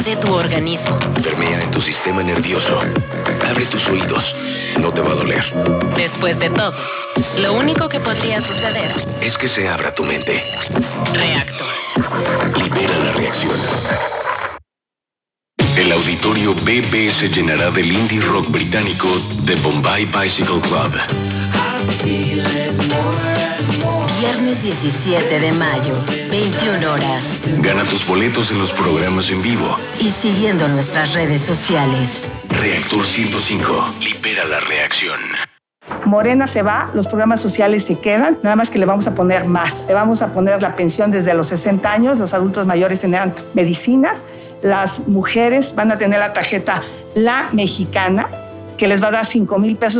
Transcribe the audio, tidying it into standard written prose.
de tu organismo. Permea en tu sistema nervioso. Abre tus oídos. No te va a doler. Después de todo, lo único que podría suceder es que se abra tu mente. Reactor. Libera la reacción. El auditorio BP se llenará del indie rock británico The Bombay Bicycle Club. Viernes 17 de mayo, 21 horas. Gana tus boletos en los programas en vivo y siguiendo nuestras redes sociales. Reactor 105. Libera la reacción. Morena se va, los programas sociales se quedan, nada más que le vamos a poner más. Le vamos a poner la pensión desde los 60 años, los adultos mayores tendrán medicinas, las mujeres van a tener la tarjeta La Mexicana, que les va a dar 5,000 pesos